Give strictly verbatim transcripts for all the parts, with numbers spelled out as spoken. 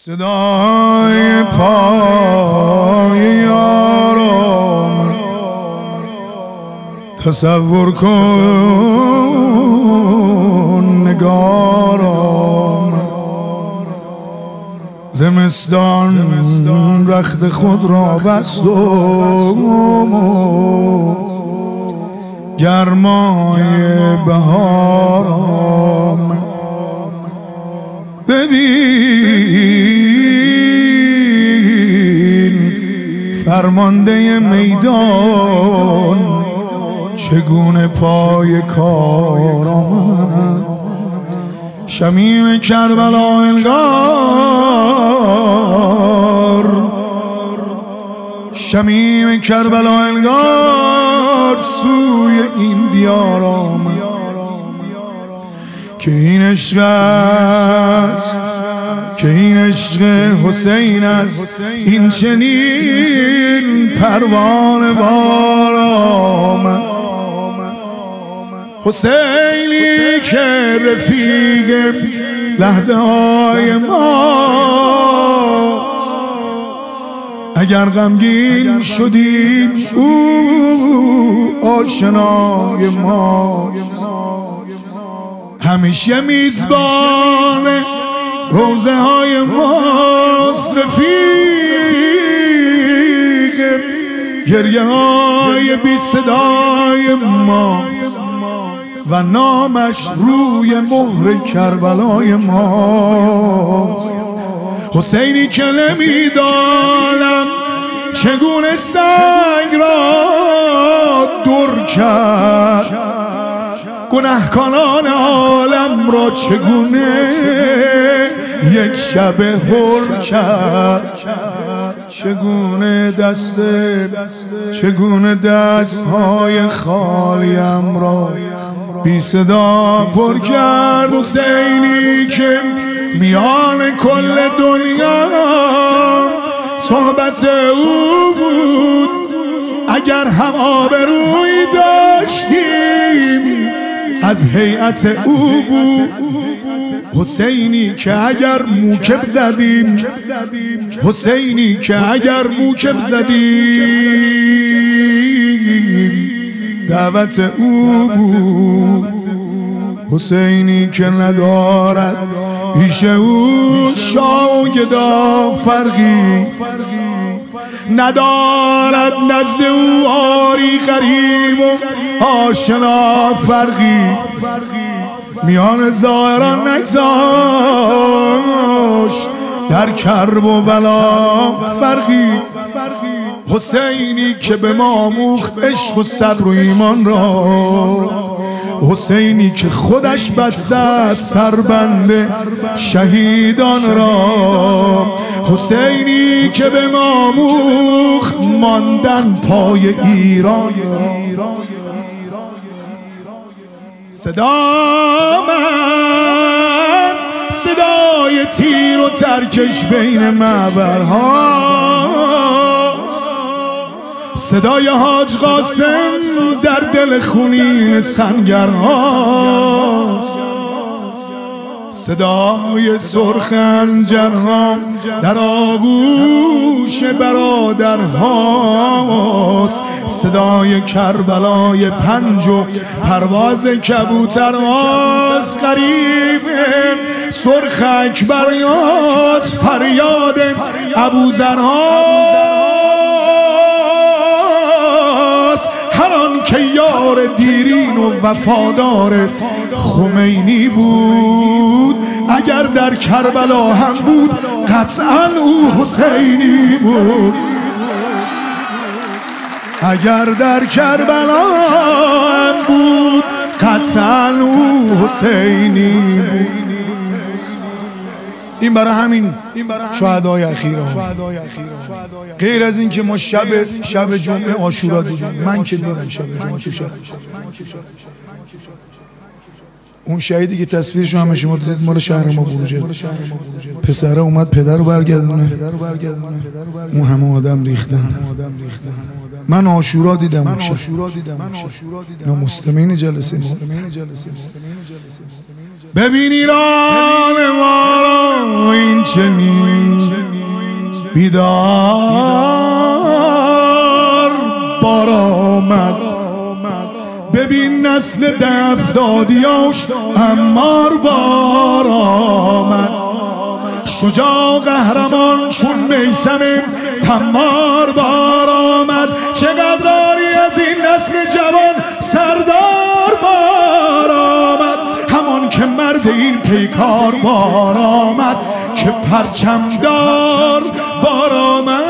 صدای پای یارم تصور کن نگارم، زمستان رخت خود را بست و گرمای بهارم. ببین فرمانده میدان چگونه پای کار آمد، شمیم کربلا انگار، شمیم کربلا انگار سوی این دیار آمد که این عشق است، که این عشق حسین است، این چنین پروانه وار آمد. حسینی که رفیق لحظه های ماست، اگر غمگین شدیم او آشنای ماست، همیشه میزبان روزه های ماست، رفیق گریه های بی صدای ماست و نامش روی مهر کربلای ماست. حسینی که نمیدانم چگونه سنگ را دور کرد، گنهکاران عالم را چگونه یک شب هر کرد، چگونه دست چگونه دستهای خالیم را بی صدا پر کرد. حسینی که میان کل دنیا صحبت او بود، اگر هم آبرویی داشتیم از هیئت او بود. حسینی که اگر موکب زدیم، حسینی که اگر موکب زدیم دعوت او بود. حسینی که ندارد پیش او شاه و گدا فرقی، ندارد نزد او آری غریب و آشنا فرقی، میان ظاهران نگذاشت در کرب و بلا فرقی. حسینی که به ما آموخت عشق و صبر و ایمان را، حسینی که خودش بسته است سربند شهیدان را، حسینی که به ما آموخت ماندن پای ایران را. صدا من صدای تیر و ترکش بین معبرهاست، صدای حاج قاسم در دل خونین سنگرهاست، صدای سرخ انجرها در آغوش برادرهاست، صدای کربلای پنج و پرواز کبوترهاست. غریب سرخ اکبریاست، فریاد ابوذرهاست. هر آن که یار دیرین و وفادار خمینی بود، اگر در کربلا هم بود قطعاً او حسینی بود. اگر در کربلا هم بود قطعاً او حسینی بود. این برای همین شهدای اخیر ها، غیر از این که ما شب شب جمعه عاشورا دیدیم، من که دیدم شب جمعه تو شب اون شهیدی که تصویرشو همه شما دیدید مال شهر ما بروجه، پسره اومد پدر رو برگردونه، اون همه آدم ریختن. من عاشورا دیدم اون شب، اینا مستمعین جلسه ما. ببین ایران ما را این چنین بیدار بار آمد. ببین نسل دفدادیاش امار بار آمد. شجاع قهرمان چون میثم تمار بار آمد. چقدر آری از این نسل جوان سردار بار آمد. همان که مرد این پیکار بار آمد که پرچمدار بار آمد.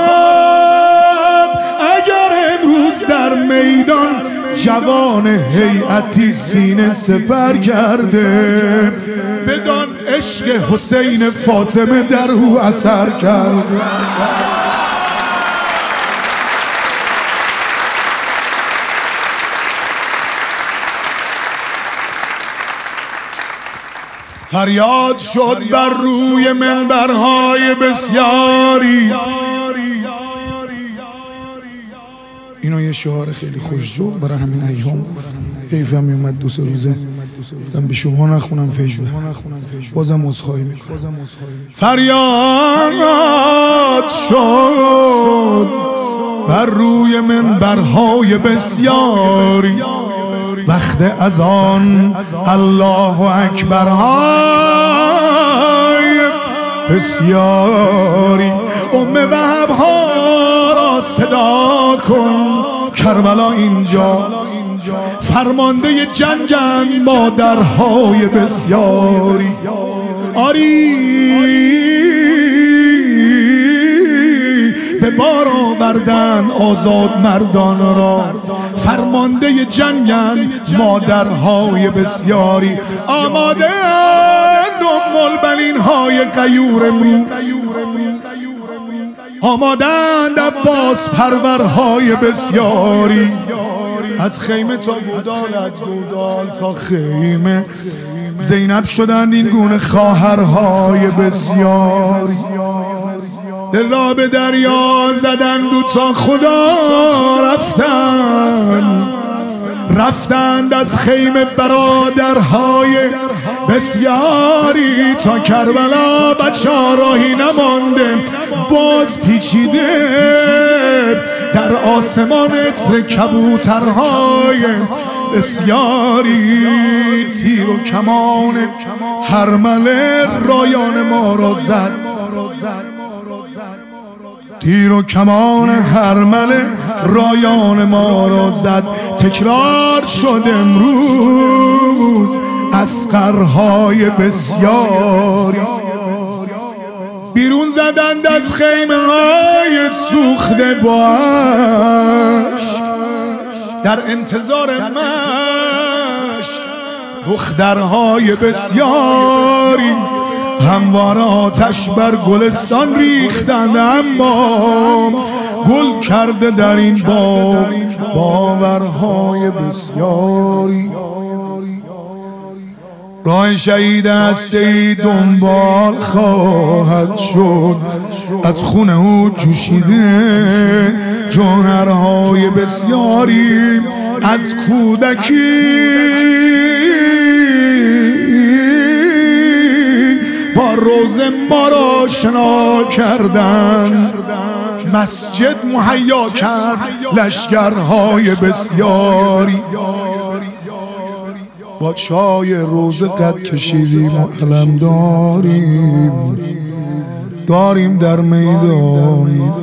اگر امروز در میدان جوان هیئتی سینه سپر کرده، بدان عشق حسین فاطمه در او اثر کرده. فریاد شد بر روی منبرهای بسیاری. اینو یه شعار خیلی خوش‌ذوق برای همین ایام حیفم میومد دو سه روزه گفتم به شما نخونم فیض بازم عذرخواهی میکنم. فریاد شد بر روی منبرهای بسیاری، وقت اذان الله اکبرهای بسیاری. ام وهب ها را صدا کن، کربلا اینجاست. فرمانده جنگند مادرهای بسیاری. آری به بار آوردن آزاد مردان را، فرمانده جنگند مادرهای بسیاری. آماده اند ام البنین های غیور امروز، آماده اند عباس پرورهای بسیاری. از خیمه تا گودال، از گودال تا خیمه، زینب شدند این گونه خواهرهای بسیاری. دل را به دریا زدند و تا خدا رفتند، رفتند از خیمه برادرهای بسیاری. تا کربلا بچه ها راهی نمانده، باز پیچیده در آسمان عطر کبوترهای بسیاری. تیر و کمان هرمل رایان ما را زد، تیر و کمان هرمل رایان ما را زد. تکرار شد امروز اسقرهای بسیاری. بیرون زدند از خیمه های سوخته باش، در انتظار مشت دخترهای بسیاری. هموار آتش بر گلستان ریختند، اما گل کرده در این باغ باورهای بسیاری. راه شهید هستی دنبال خواهد شد، از خون او جوشیده جوهرهای بسیاری. از کودکی با روزه ما را شنا کردند، مسجد مهیا کرد لشکرهای بسیاری. با چای روزه قد کشیدیم و علم داریم، داریم در میدان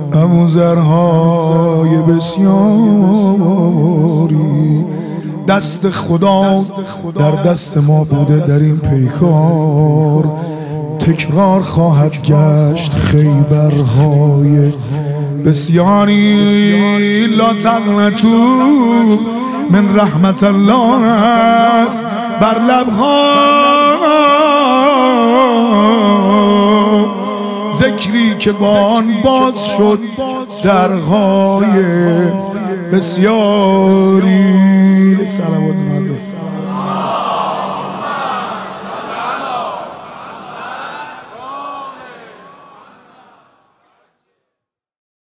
ابوذرهای بسیاری. دست خدا در دست ما بوده در این پیکار، تکرار خواهد گشت خیبرهای بسیاری. لا تقنطوا من رحمت الله است بر لبها ذکری که با آن باز شد درهای بسیاری. صلوات